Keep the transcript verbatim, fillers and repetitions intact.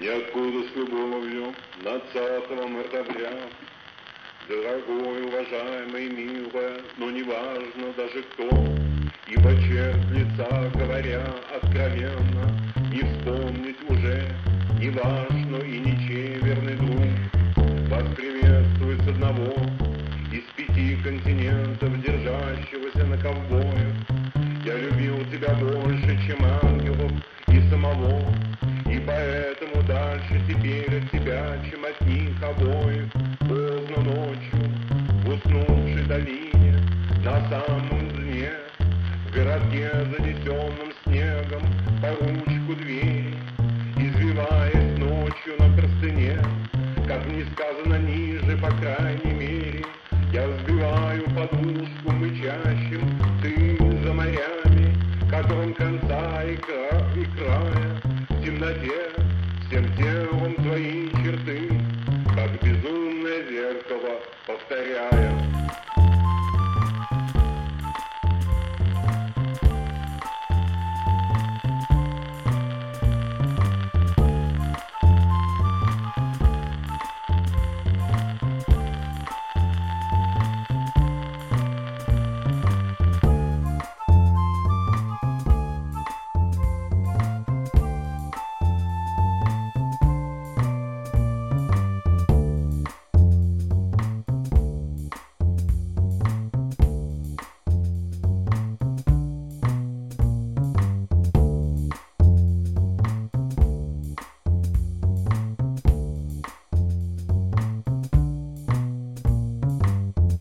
Ниоткуда с любовью двадцатого мартовря. Дорогой, уважаемый, милая, но неважно даже кто, ибо черт лица, говоря откровенно, не вспомнить уже ни ваш, но и ничей верный друг. Вас приветствует с одного из пяти континентов, держащегося на ковбоях. Я любил тебя больше, чем ангелов и самого, и поэтому дальше теперь от тебя, чем от них обоих. Поздно ночью, в уснувшей долине, на самом дне, в городке, занесенном снегом, по ручку двери, извиваясь ночью на простыне, как мне сказано ниже, по крайней мере, я взбиваю подушку мычащим, ты за морями, которым конца и, кра... и края, в темноте, всем телом твои черты, как безумное зеркало повторяя.